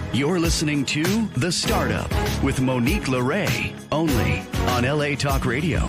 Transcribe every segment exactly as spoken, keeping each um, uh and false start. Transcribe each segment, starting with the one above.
You're listening to The Startup with Monique LeRae, only on L A Talk Radio.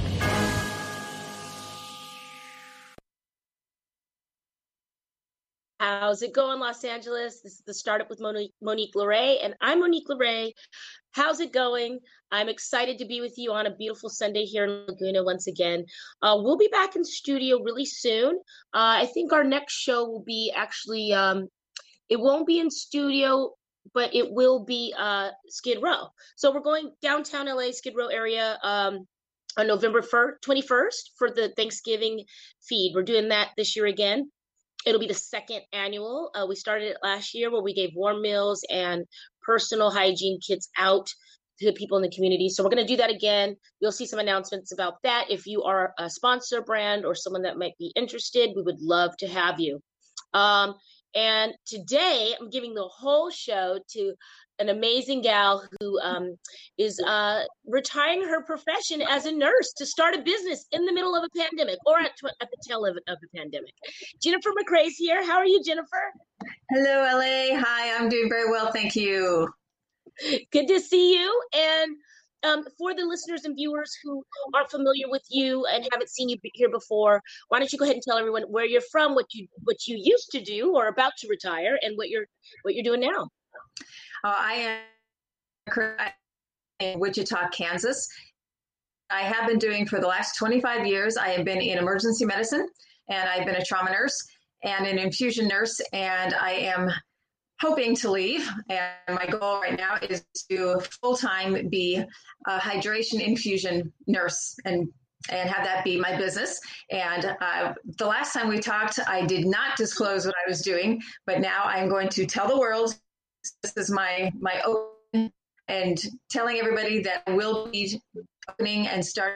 How's it going, Los Angeles? This is The Startup with Monique, Monique LeRae, and I'm Monique LeRae. How's it going? I'm excited to be with you on a beautiful Sunday here in Laguna once again. Uh, we'll be back in studio really soon. Uh, I think our next show will be actually, um, it won't be in studio, but it will be uh, Skid Row. So we're going downtown L A, Skid Row area, um, on November twenty-first for the Thanksgiving feed. We're doing that this year again. It'll be the second annual. Uh, we started it last year where we gave warm meals and personal hygiene kits out to the people in the community. So we're going to do that again. You'll see some announcements about that. If you are a sponsor brand or someone that might be interested, we would love to have you. Um, and today I'm giving the whole show to an amazing gal who um, is uh, retiring her profession as a nurse to start a business in the middle of a pandemic or at, tw- at the tail of, of a pandemic. Jennifer McCrae's here. How are you, Jennifer? Hello, L A. Hi, I'm doing very well. Thank you. Good to see you. And um, for the listeners and viewers who aren't familiar with you and haven't seen you here before, why don't you go ahead and tell everyone where you're from, what you what you used to do or about to retire, and what you're what you're doing now. Uh, I am in Wichita, Kansas. I have been doing for the last twenty-five years. I have been in emergency medicine, and I've been a trauma nurse and an infusion nurse, and I am hoping to leave. And my goal right now is to full-time be a hydration infusion nurse and and have that be my business. And uh, the last time we talked, I did not disclose what I was doing, but now I'm going to tell the world. This is my my open and telling everybody that I will be opening and starting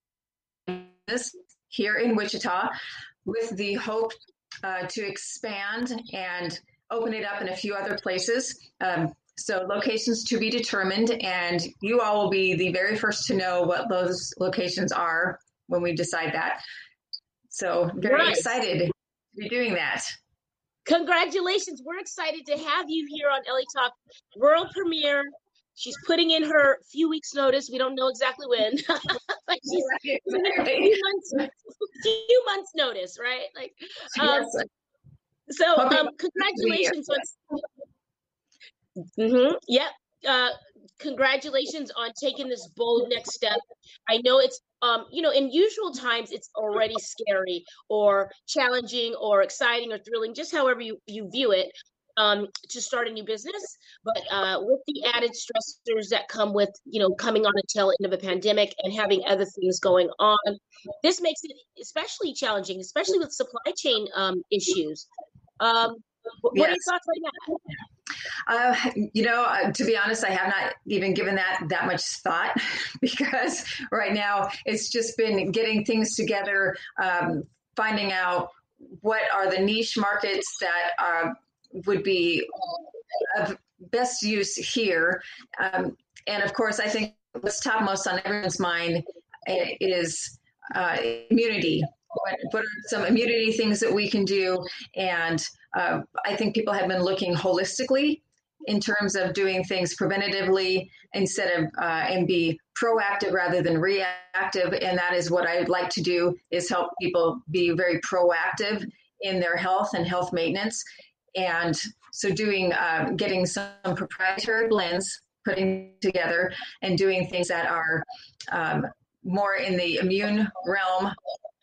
this here in Wichita with the hope uh, to expand and open it up in a few other places. Um, so locations to be determined, and you all will be the very first to know what those locations are when we decide that. So very Nice. Excited to be doing that. Congratulations. We're excited to have you here on L A Talk world premiere. She's putting in her few weeks notice. We don't know exactly when. But she's Right, putting in a right. few months, few months notice, right? Like, um, Yes. so Hope um, you- congratulations on. Mm-hmm, yep. Uh, congratulations on taking this bold next step. I know it's, um, you know, in usual times, it's already scary or challenging or exciting or thrilling, just however you, you view it, um, to start a new business. But uh, with the added stressors that come with, you know, coming on the tail end of a pandemic and having other things going on, this makes it especially challenging, especially with supply chain um, issues. Um, what Yes. are your thoughts on that? Uh, you know, uh, to be honest, I have not even given that that much thought because right now it's just been getting things together, um, finding out what are the niche markets that uh, would be of best use here. Um, and of course, I think what's topmost on everyone's mind is uh, immunity. What, what are some immunity things that we can do? And uh, I think people have been looking holistically in terms of doing things preventatively instead of uh, and be proactive rather than reactive. And that is what I'd like to do, is help people be very proactive in their health and health maintenance. And so doing, uh, getting some proprietary blends, putting together and doing things that are um, more in the immune realm.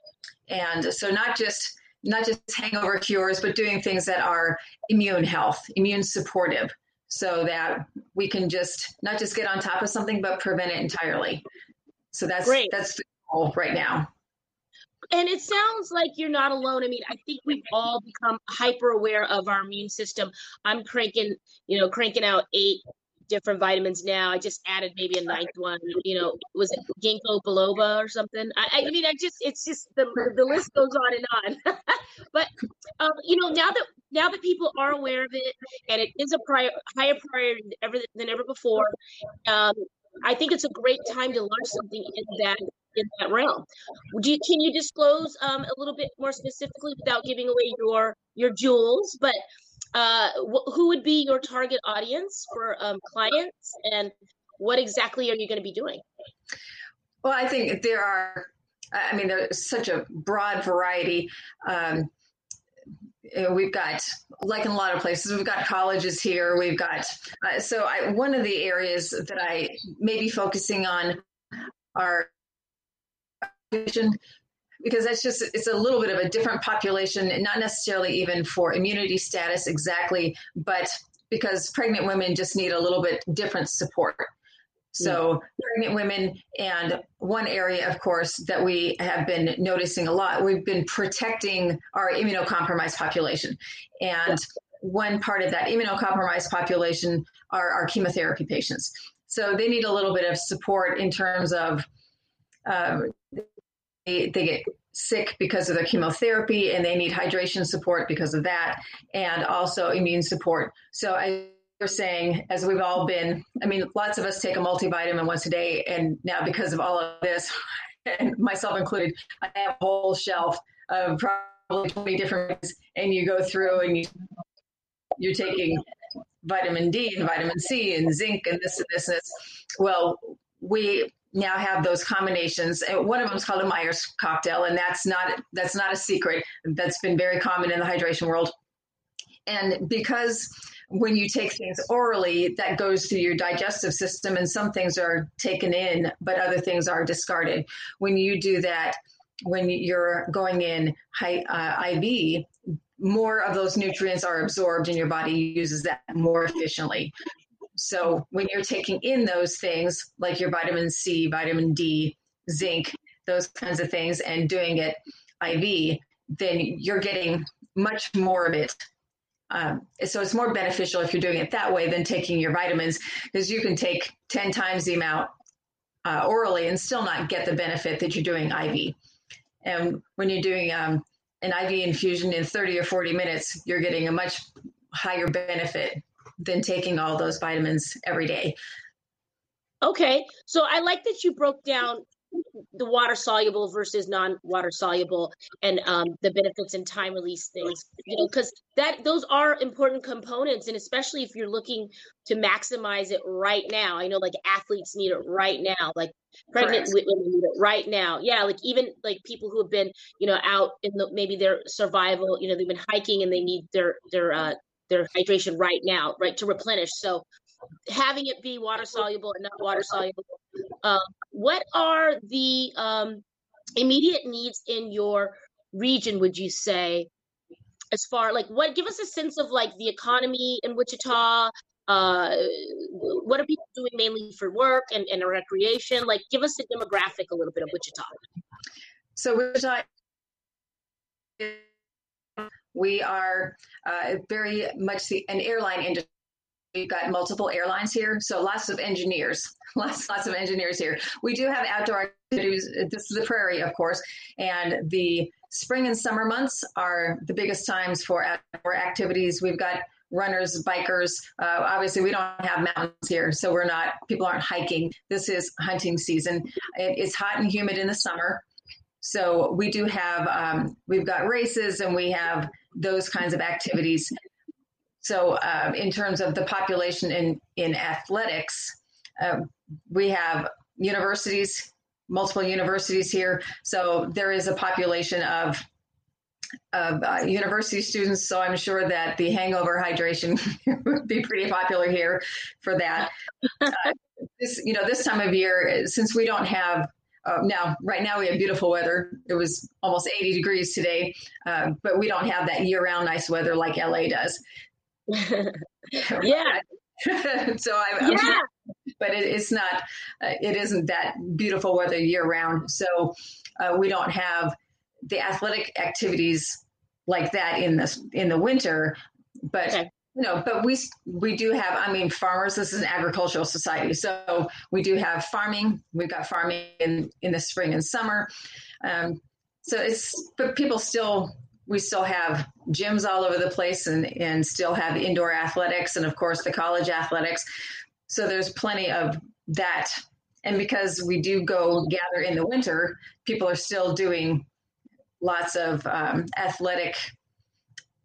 And so not just not just hangover cures, but doing things that are immune health, immune supportive, so that we can just not just get on top of something, but prevent it entirely. So that's Great. that's the goal right now. And it sounds like you're not alone. I mean, I think we've all become hyper aware of our immune system. I'm cranking, you know, cranking out eight different vitamins now. I just added maybe a ninth one. You know, was it ginkgo biloba or something? I, I mean, I just, it's just the the list goes on and on. But um, you know, now that now that people are aware of it, and it is a prior, higher priority than ever than ever before, um, I think it's a great time to launch something in that in that realm. Do you, can you disclose um, a little bit more specifically without giving away your your jewels? But Uh, wh- who would be your target audience for um, clients, and what exactly are you going to be doing? Well, I think there are, I mean, there's such a broad variety. Um, we've got, like in a lot of places, we've got colleges here. We've got, uh, so I, one of the areas that I may be focusing on are because that's just, it's a little bit of a different population, not necessarily even for immunity status exactly, but because pregnant women just need a little bit different support. So mm. pregnant women, and one area, of course, that we have been noticing a lot, we've been protecting our immunocompromised population. And one part of that immunocompromised population are our chemotherapy patients. So they need a little bit of support in terms of uh, they, they get sick because of their chemotherapy, and they need hydration support because of that, and also immune support. So I we're saying, as we've all been, I mean, lots of us take a multivitamin once a day, and now because of all of this, and myself included, I have a whole shelf of probably twenty different things, and you go through and you, you're taking vitamin D and vitamin C and zinc and this and this and this. Well, we now have those combinations. And one of them is called a Myers cocktail, and that's not that's not a secret. That's been very common in the hydration world. And because when you take things orally, that goes through your digestive system, and some things are taken in, but other things are discarded. When you do that, when you're going in high, uh, I V, more of those nutrients are absorbed, and your body uses that more efficiently. So when you're taking in those things, like your vitamin C, vitamin D, zinc, those kinds of things, and doing it I V, then you're getting much more of it. Um, so it's more beneficial if you're doing it that way than taking your vitamins, because you can take ten times the amount uh, orally and still not get the benefit that you're doing I V. And when you're doing um, an I V infusion in thirty or forty minutes, you're getting a much higher benefit than taking all those vitamins every day. Okay, so I like that you broke down the water soluble versus non-water soluble, and um, the benefits and time release things, you know, because that those are important components, and especially if you're looking to maximize it right now. I know, like, athletes need it right now, like pregnant Correct. Women need it right now. Yeah, like even like people who have been, you know, out in the maybe their survival, you know, they've been hiking and they need their their uh, their hydration right now, right, to replenish. So having it be water soluble and not water soluble. Um, what are the um, immediate needs in your region, would you say, as far, like, what, give us a sense of like the economy in Wichita? Uh, what are people doing mainly for work and, and recreation? Like, give us the demographic a little bit of Wichita. So Wichita, we are uh, very much the, an airline industry. We've got multiple airlines here, so lots of engineers, lots, lots of engineers here. We do have outdoor activities. This is the prairie, of course, and the spring and summer months are the biggest times for outdoor activities. We've got runners, bikers. Uh, obviously, we don't have mountains here, so we're not, people aren't hiking. This is hunting season. It, it's hot and humid in the summer. So we do have, um, we've got races, and we have those kinds of activities. So uh, in terms of the population in, in athletics, uh, we have universities, multiple universities here. So there is a population of, of uh, university students. So I'm sure that the hangover hydration would be pretty popular here for that. Uh, this, you know, this time of year, since we don't have Uh, now, right now we have beautiful weather. It was almost eighty degrees today, uh, but we don't have that year-round nice weather like L A does. Yeah. so I, I'm yeah. sure, but it, it's not. Uh, it isn't that beautiful weather year-round. So uh, we don't have the athletic activities like that in the in the winter. But okay. you know, but we we do have. I mean, farmers. This is an agricultural society, so we do have farming. We've got farming in in the spring and summer. Um, so it's but people still. We still have gyms all over the place, and, and still have indoor athletics, and of course the college athletics. So there's plenty of that. And because we do go gather in the winter, people are still doing lots of um, athletic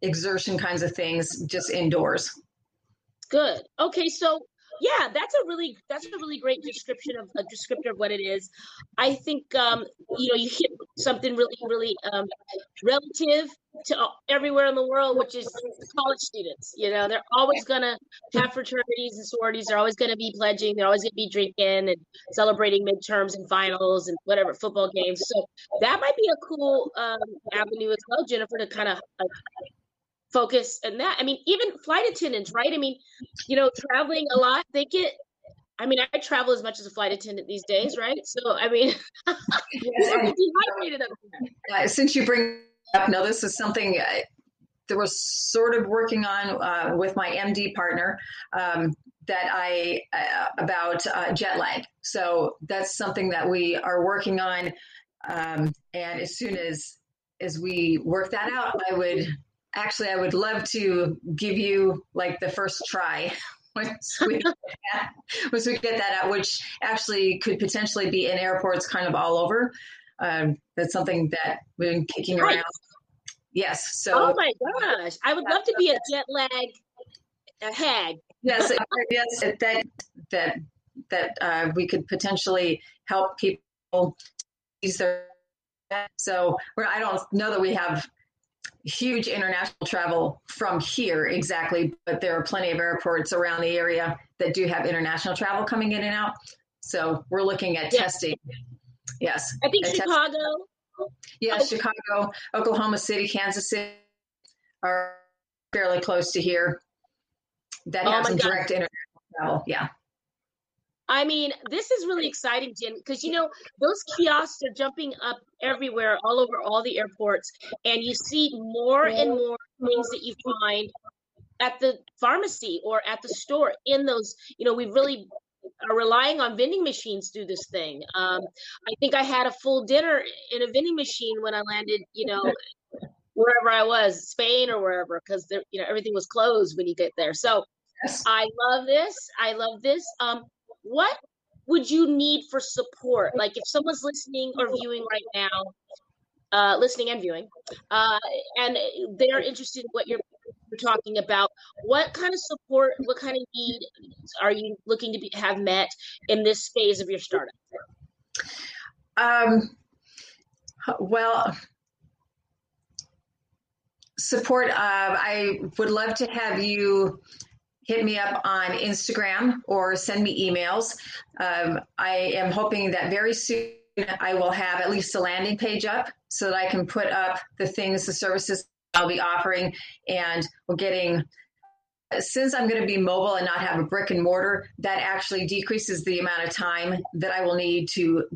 exertion kinds of things just indoors. Good. Okay, so yeah, that's a really that's a really great description of a descriptor of what it is. I think um, you know you hit something really really um, relative to everywhere in the world, which is college students. You know, they're always gonna have fraternities and sororities. They're always gonna be pledging. They're always gonna be drinking and celebrating midterms and finals and whatever football games. So that might be a cool um, avenue as well, Jennifer, to kind of uh, focus on that. I mean, even flight attendants, right? I mean, you know, traveling a lot, they get, I mean, I travel as much as a flight attendant these days, right? So, I mean, dehydrated up there. Uh, since you bring up, now this is something uh, that was sort of working on uh, with my M D partner um, that I, uh, about uh, jet lag. So that's something that we are working on. Um, and as soon as, as we work that out, I would, Actually, I would love to give you like the first try once we, get that, once we get that out, which actually could potentially be in airports kind of all over. Um, that's something that we've been kicking Nice. around. Yes. So. Oh my gosh, I would love to be a jet lag a hag. Yes. Yes. That that that uh, we could potentially help people use their. So we're, I don't know that we have huge international travel from here exactly, but there are plenty of airports around the area that do have international travel coming in and out. So we're looking at Yeah. testing. Yes. I think At Chicago. testing. Yes, Chicago, Oklahoma City, Kansas City are fairly close to here that Oh have my some God. direct international travel. Yeah. I mean, this is really exciting, Jen, because, you know, those kiosks are jumping up everywhere, all over all the airports, and you see more and more things that you find at the pharmacy or at the store in those, you know, we really are relying on vending machines through this thing. Um, I think I had a full dinner in a vending machine when I landed, you know, wherever I was, Spain or wherever, because, you know, everything was closed when you get there. So Yes. I love this. I love this. Um, what would you need for support? Like if someone's listening or viewing right now, uh, listening and viewing, uh, and they're interested in what you're, you're talking about, what kind of support, what kind of need are you looking to be, have met in this phase of your startup? Um, well, support. Uh, I would love to have you hit me up on Instagram or send me emails. Um, I am hoping that very soon I will have at least a landing page up so that I can put up the things, the services I'll be offering. And we're getting, since I'm going to be mobile and not have a brick and mortar, that actually decreases the amount of time that I will need to,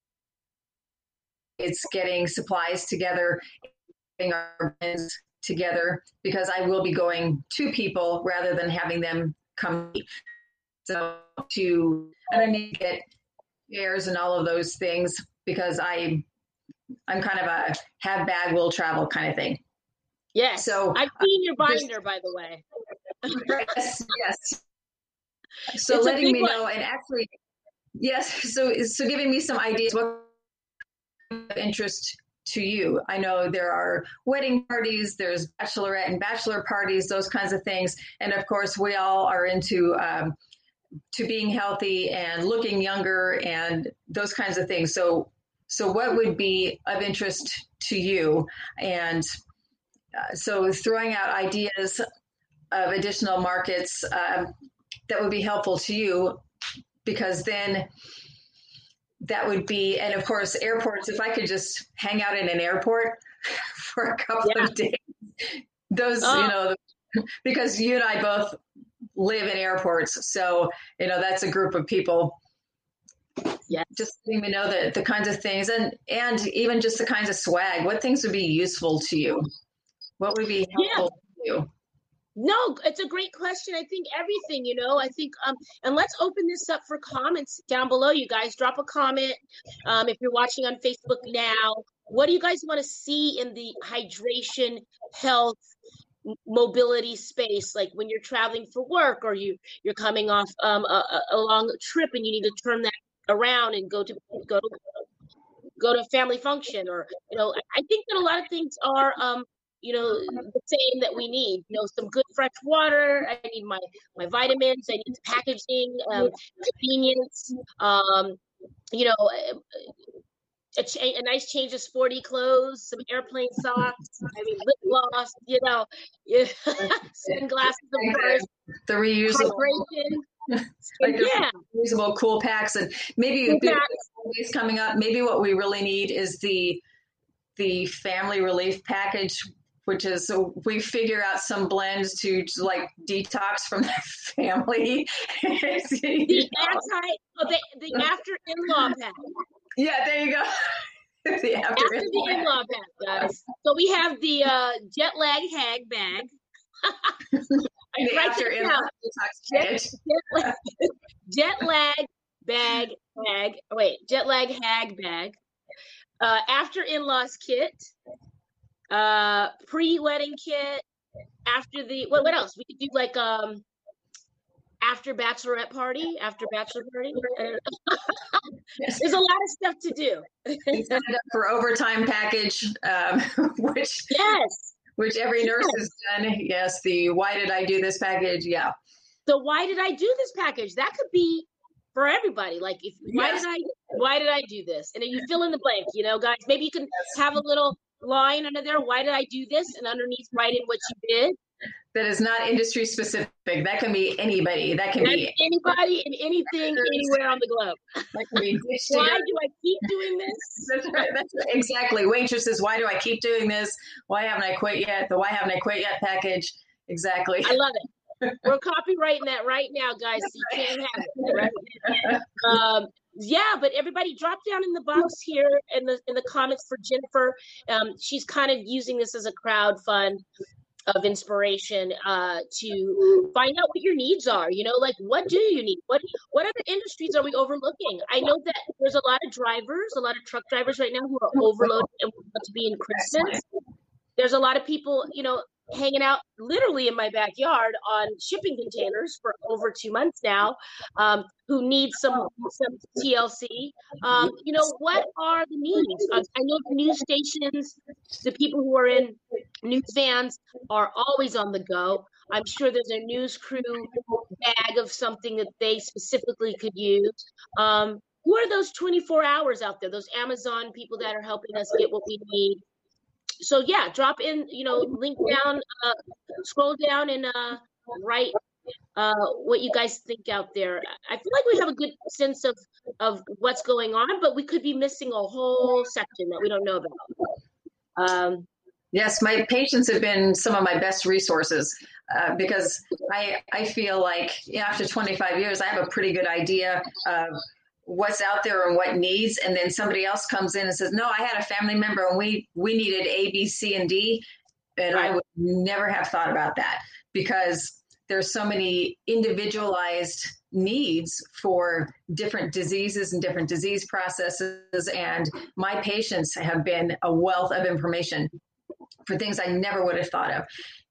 it's getting supplies together, getting our brands together, because I will be going to people rather than having them come. So to, and I need to get shares and all of those things because I, I'm kind of a have bag, will travel kind of thing. Yes. So I've seen your uh, binder, just, by the way. yes, yes. So It's letting me one. know, and actually, yes. So, so giving me some ideas what interest to you. I know there are wedding parties, there's bachelorette and bachelor parties, those kinds of things. And of course, we all are into um, to being healthy and looking younger and those kinds of things. So, so what would be of interest to you? And uh, so throwing out ideas of additional markets uh, that would be helpful to you, because then that would be, and of course, airports, if I could just hang out in an airport for a couple Yeah. of days, those, Oh. you know, because you and I both live in airports. So, you know, that's a group of people. Yeah. Just letting me know that the kinds of things and, and even just the kinds of swag, what things would be useful to you? What would be helpful Yeah. to you? No, it's a great question. I think everything, you know, I think, um, and let's open this up for comments down below. You guys drop a comment. Um, if you're watching on Facebook now, what do you guys want to see in the hydration, health, m- mobility space? Like when you're traveling for work or you, you're coming off um, a, a a long trip and you need to turn that around and go to, go to, go to a family function, or, you know, I I think that a lot of things are, um, you know, the same that we need. You know, some good fresh water. I need my my vitamins. I need the packaging, um, convenience. Um, you know, a, cha- a nice change of sporty clothes, some airplane socks. I mean, lip gloss. You know, yeah, sunglasses, of course. The reusable. Hydration. Like yeah, reusable cool packs, and maybe cool packs. Holidays coming up. Maybe what we really need is the the family relief package, which is so we figure out some blends to like detox from the family. The anti, oh, the, the after in-law pack. Yeah, there you go. the after, after the in-law pack, guys. So we have the uh, jet lag hag bag. the after in-law detox package. Jet, jet, jet lag bag bag. Oh, wait, jet lag hag bag. Uh, after in-laws kit. Uh, pre-wedding kit. After the what? What else? We could do like um. After bachelorette party, after bachelor party. Yes. There's a lot of stuff to do. Signed up for overtime package, um, which yes, which every nurse yes. has done. Yes, the why did I do this package? Yeah. So why did I do this package? That could be for everybody. Like, if why yes. did I why did I do this? And then you fill in the blank. You know, guys. Maybe you can yes. have a little line under there. Why did I do this? And underneath, write in what you did. That is not industry specific. That can be anybody. That can That's be anybody and anything anywhere on the globe. That can be why do I keep doing this? That's right. That's right. Exactly. Waitresses, why do I keep doing this? Why haven't I quit yet? The why haven't I quit yet package. Exactly. I love it. We're copywriting that right now, guys. So you can't have it. Right? Um, yeah, but everybody drop down in the box here in the in the comments for Jennifer. Um, she's kind of using this as a crowd fund of inspiration uh, to find out what your needs are. You know, like, what do you need? What what other industries are we overlooking? I know that there's a lot of drivers, a lot of truck drivers right now who are overloaded and want to be in Christmas. There's a lot of people, you know, hanging out literally in my backyard on shipping containers for over two months now, um, who need some some T L C. Um, you know, what are the needs? Uh, I know the news stations, the people who are in news vans are always on the go. I'm sure there's a news crew bag of something that they specifically could use. Um, who are those twenty-four hours out there? Those Amazon people that are helping us get what we need. So yeah, drop in, you know, link down, uh, scroll down and uh, write uh, what you guys think out there. I feel like we have a good sense of, of what's going on, but we could be missing a whole section that we don't know about. Um, yes, my patients have been some of my best resources uh, because I, I feel like after twenty-five years, I have a pretty good idea of what's out there and what needs, and then somebody else comes in and says, no, I had a family member and we we needed A, B, C, and D, and right. I would never have thought about that because there's so many individualized needs for different diseases and different disease processes, and my patients have been a wealth of information for things I never would have thought of.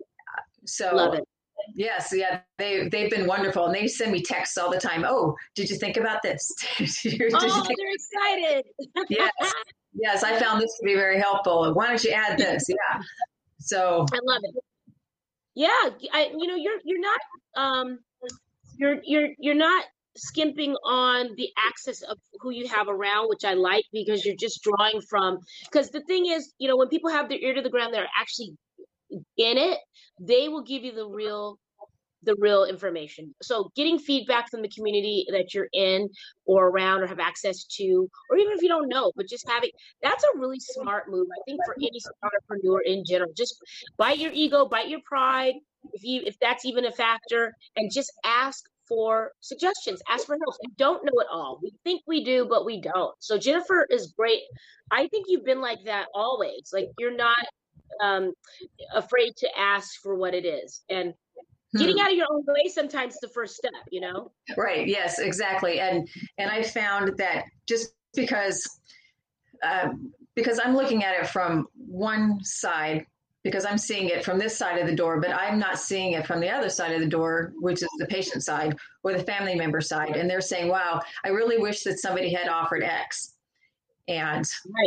So love it. Yes, yeah, they they've been wonderful, and they send me texts all the time. Oh, did you think about this? did you, oh, did you they're excited. yes, yes, I found this to be very helpful. Why don't you add this? Yeah, so I love it. Yeah, I you know you're you're not um you're you're you're not skimping on the access of who you have around, which I like because you're just drawing from. Because the thing is, you know, when people have their ear to the ground, they're actually in it, they will give you the real the real information. So getting feedback from the community that you're in or around or have access to, or even if you don't know, but just having, that's a really smart move, I think, for any entrepreneur in general. Just bite your ego, bite your pride, if you if that's even a factor, and just ask for suggestions, ask for help. We don't know it all. We think we do, but we don't. So Jennifer is great. I think you've been like that always. Like, you're not um afraid to ask for what it is, and getting out of your own way sometimes the first step, you know. Right. Yes, exactly. And and I found that just because uh, because I'm looking at it from one side, because I'm seeing it from this side of the door, but I'm not seeing it from the other side of the door, which is the patient side or the family member side. And they're saying, wow, I really wish that somebody had offered X. And right.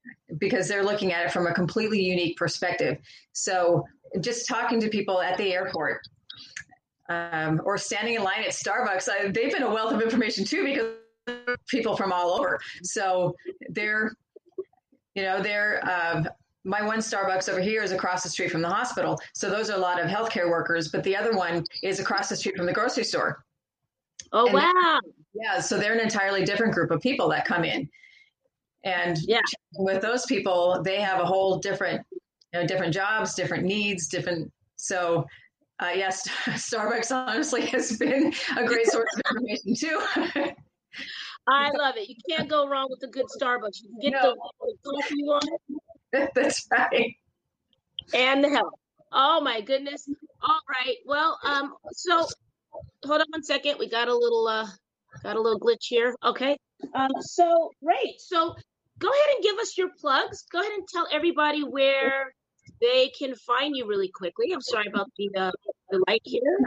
because they're looking at it from a completely unique perspective. So just talking to people at the airport um, or standing in line at Starbucks, I, they've been a wealth of information too, because people from all over. So they're, you know, they're, um, my one Starbucks over here is across the street from the hospital. So those are a lot of healthcare workers, but the other one is across the street from the grocery store. Oh, and wow. Yeah. So they're an entirely different group of people that come in. And yeah, with those people, they have a whole different, you know, different jobs, different needs, different. So uh, yes, Starbucks honestly has been a great source of information too. I love it. You can't go wrong with a good Starbucks. You can get no. the, the coffee you want. That's right. And the help. Oh my goodness. All right. Well, um, so hold on one second. We got a little uh got a little glitch here. Okay. Um, so great. So go ahead and give us your plugs. Go ahead and tell everybody where they can find you really quickly. I'm sorry about the uh, the light here.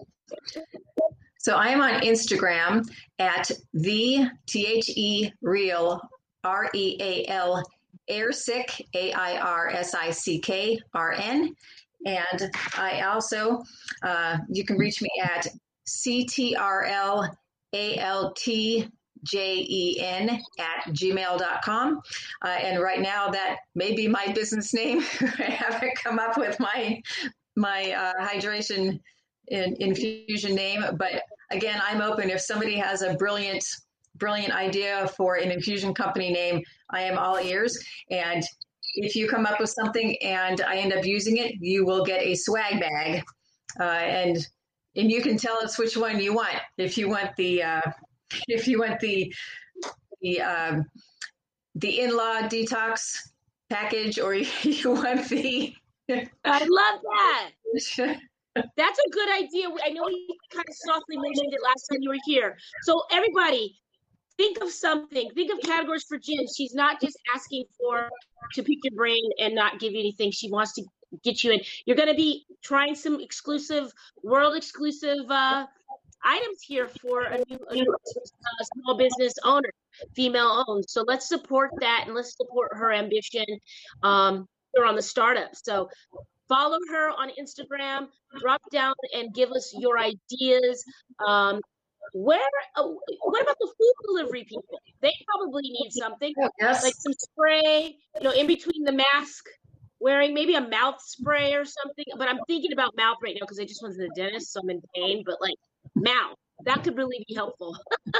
So I am on Instagram at the T H E real R E A L Airsick, A I R S I C K R N. And I also, uh, you can reach me at C T R L A L T J E N at gmail dot com. Uh, and right now that may be my business name. I haven't come up with my, my uh, hydration in, infusion name, but again, I'm open. If somebody has a brilliant, brilliant idea for an infusion company name, I am all ears. And if you come up with something and I end up using it, you will get a swag bag. Uh, and and you can tell us which one you want. If you want the uh, if you want the the um, the in-law detox package, or you want the I love that. That's a good idea. I know we kind of softly mentioned it last time you were here. So everybody, think of something. Think of categories for Jen. She's not just asking for to pick your brain and not give you anything. She wants to get you in. You're going to be trying some exclusive, world exclusive uh, items here for a new, a new uh, small business owner, female owned. So let's support that and let's support her ambition um, here on the startup. So follow her on Instagram, drop down and give us your ideas. Um, where, uh, what about the food delivery people? They probably need something, yes. like some spray, you know, in between the mask, wearing maybe a mouth spray or something. But I'm thinking about mouth right now because I just went to the dentist, so I'm in pain. But like mouth, that could really be helpful.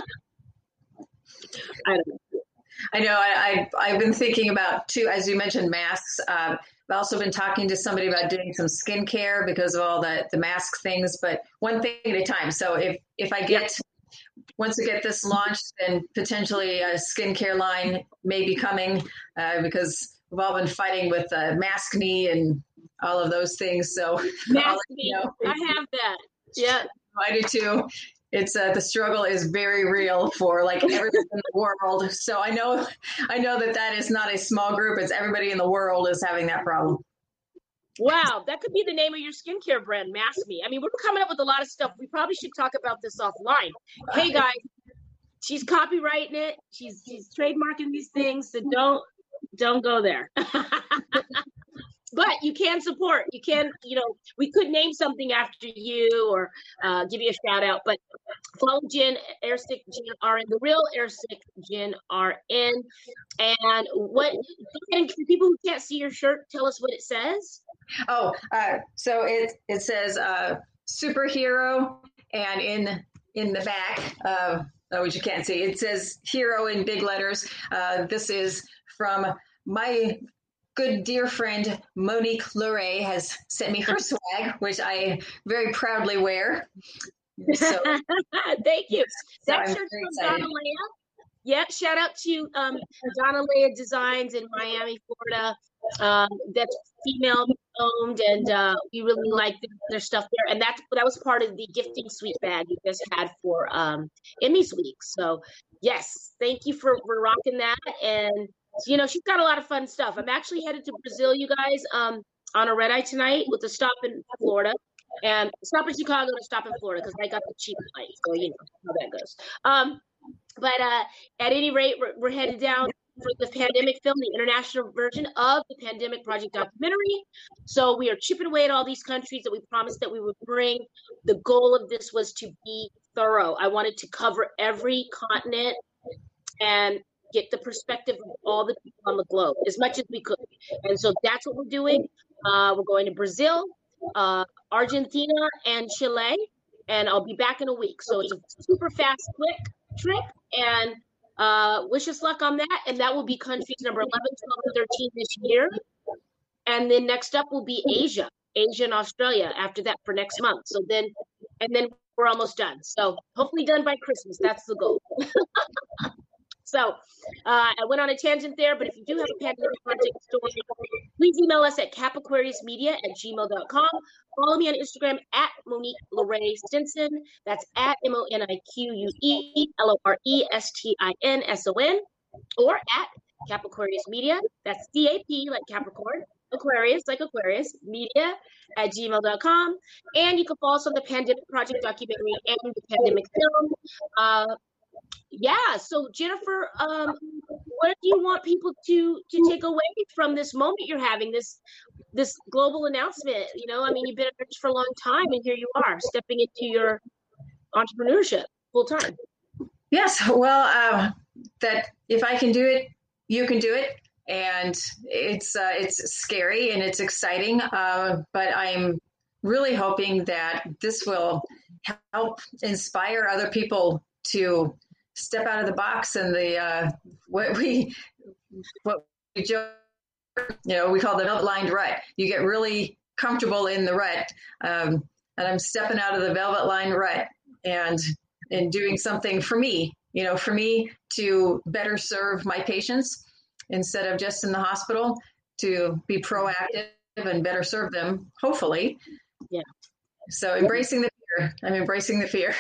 I don't know. I know. I, I I've been thinking about too, as you mentioned, masks. Uh, I've also been talking to somebody about doing some skincare because of all the the mask things, but one thing at a time. So if if I get once we get this launched, then potentially a skincare line may be coming uh, because we've all been fighting with uh, mask knee and all of those things. So mask knee, you know. I have that. Yeah, I do too. It's uh, the struggle is very real for like everybody in the world. So I know, I know that that is not a small group. It's everybody in the world is having that problem. Wow, that could be the name of your skincare brand, Mask Me. I mean, we're coming up with a lot of stuff. We probably should talk about this offline. Hey guys, she's copywriting it. She's she's trademarking these things. So don't don't go there. But you can support. You can, you know, we could name something after you or uh, give you a shout out. But follow Jen, Airsick Jen R N, the real Airsick Jen R N. And what, and for people who can't see your shirt, tell us what it says. Oh, uh, so it it says uh, superhero, and in in the back, uh, oh, which you can't see, it says hero in big letters. Uh, this is from my good dear friend Monique Luray has sent me her swag, which I very proudly wear. So, thank you. So that I'm shirt's from Donna Leah. Yeah, shout out to um, Donna Leah Designs in Miami, Florida. Um, that's female owned, and uh, we really like their, their stuff there. And that that was part of the gifting suite bag you just had for um, Emmy's week. So yes, thank you for, for rocking that. And you know, she's got a lot of fun stuff. I'm actually headed to Brazil, you guys, um, on a red eye tonight with a stop in Florida. And stop in Chicago and stop in Florida because I got the cheap flight. So, you know how that goes. Um, but uh, at any rate, we're, we're headed down for the pandemic film, the international version of the Pandemic Project documentary. So we are chipping away at all these countries that we promised that we would bring. The goal of this was to be thorough. I wanted to cover every continent and get the perspective of all the people on the globe as much as we could. And so that's what we're doing. Uh, we're going to Brazil, uh, Argentina, and Chile, and I'll be back in a week. So it's a super fast, quick trip, and uh, wish us luck on that. And that will be countries number eleven, twelve, and thirteen this year. And then next up will be Asia, Asia and Australia after that for next month. So then, and then we're almost done. So hopefully done by Christmas. That's the goal. So uh, I went on a tangent there, but if you do have a pandemic project story, please email us at capaquariusmedia at gmail dot com. Follow me on Instagram at Monique LeRae Stinson. That's at M O N I Q U E L O R E S T I N S O N, or at Capaquarius Media. That's C A P like Capricorn, Aquarius like Aquarius, media at gmail dot com. And you can follow us on the Pandemic Project documentary and the pandemic film. Uh, Yeah. So Jennifer, um, what do you want people to to take away from this moment you're having, this this global announcement? You know, I mean, you've been at church for a long time, and here you are stepping into your entrepreneurship full time. Yes. Well, uh, that if I can do it, you can do it, and it's uh, it's scary and it's exciting, uh, but I'm really hoping that this will help inspire other people to step out of the box and the uh, what we what we joke, you know, we call the velvet lined rut. You get really comfortable in the rut, um, and I'm stepping out of the velvet lined rut and and doing something for me, you know, for me to better serve my patients instead of just in the hospital, to be proactive and better serve them, hopefully. Yeah. So embracing the fear. I'm embracing the fear.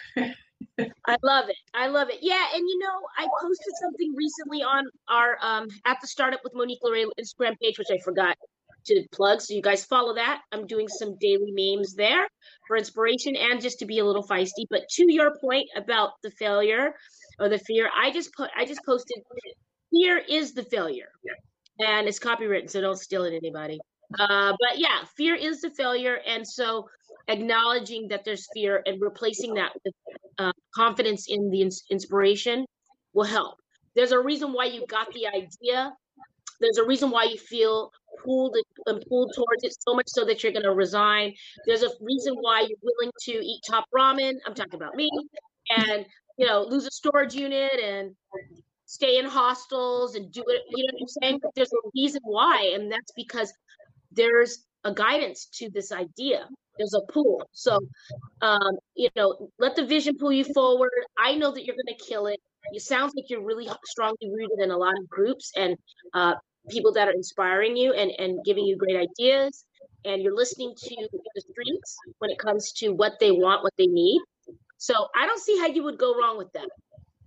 I love it. I love it. Yeah. And you know, I posted something recently on our um at the Startup with Monique LeRae Instagram page, which I forgot to plug. So you guys follow that. I'm doing some daily memes there for inspiration and just to be a little feisty. But to your point about the failure or the fear, I just put I just posted fear is the failure. And it's copywritten, so don't steal it, anybody. Uh, but yeah, fear is the failure. And so acknowledging that there's fear and replacing that with uh, confidence in the ins- inspiration will help. There's a reason why you got the idea. There's a reason why you feel pulled and pulled towards it so much so that you're going to resign. There's a reason why you're willing to eat top ramen. I'm talking about me, and you know, lose a storage unit and stay in hostels and do it. You know what I'm saying? But there's a reason why, and that's because there's a guidance to this idea. There's a pull. So, um, you know, let the vision pull you forward. I know that you're going to kill it. It sounds like you're really strongly rooted in a lot of groups and uh, people that are inspiring you and, and giving you great ideas. And you're listening to the streets when it comes to what they want, what they need. So I don't see how you would go wrong with that.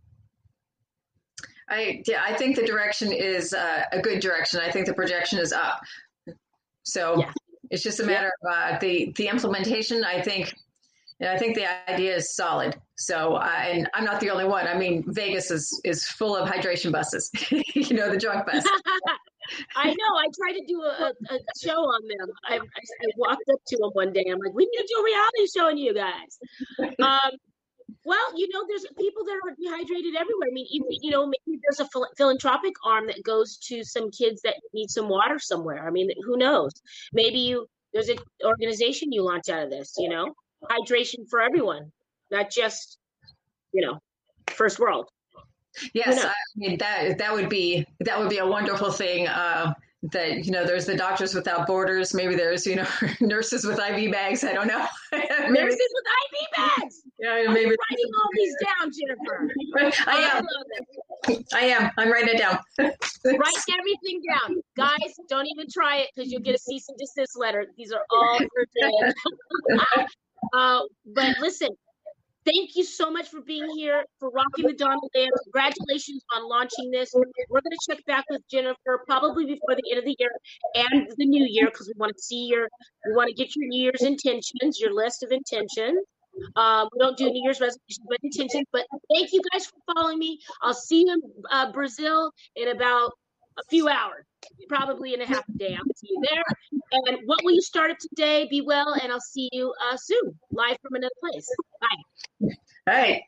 I yeah, I think the direction is uh, a good direction. I think the projection is up. So yeah. It's just a matter yeah. of uh, the the implementation. I think, I think the idea is solid. So, uh, and I'm not the only one. I mean, Vegas is is full of hydration buses. You know, the drunk bus. I know. I tried to do a, a, a show on them. I, I, I walked up to them one day. I'm like, we need to do a reality show on you guys. Um, well, you know, there's people that are dehydrated everywhere. I mean, even, you know, maybe there's a philanthropic arm that goes to some kids that need some water somewhere. I mean, who knows? Maybe you there's an organization you launch out of this, you know, hydration for everyone, not just, you know, first world. Yes, I mean, that that would be that would be a wonderful thing. Uh, that, you know, there's the Doctors Without Borders. Maybe there's, you know, nurses with I V bags. I don't know. Nurses with I V bags. Yeah, I'm maybe writing all these down, Jennifer. I am. I, I am. I'm writing it down. Write everything down, guys. Don't even try it because you'll get a cease and desist letter. These are all for Jen. uh, but listen. Thank you so much for being here, for rocking the Donna Land. Congratulations on launching this. We're going to check back with Jennifer probably before the end of the year and the new year because we want to see your, we want to get your New Year's intentions, your list of intentions. Um, we don't do New Year's resolutions, but intentions. But thank you guys for following me. I'll see you in uh, Brazil in about a few hours, probably in a half a day. I'll see you there. And what will you start up today? Be well, and I'll see you uh, soon, live from another place. Bye. All right.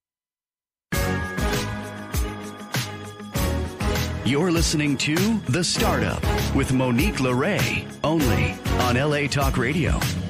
You're listening to The Startup with Monique LeRae, only on L A Talk Radio.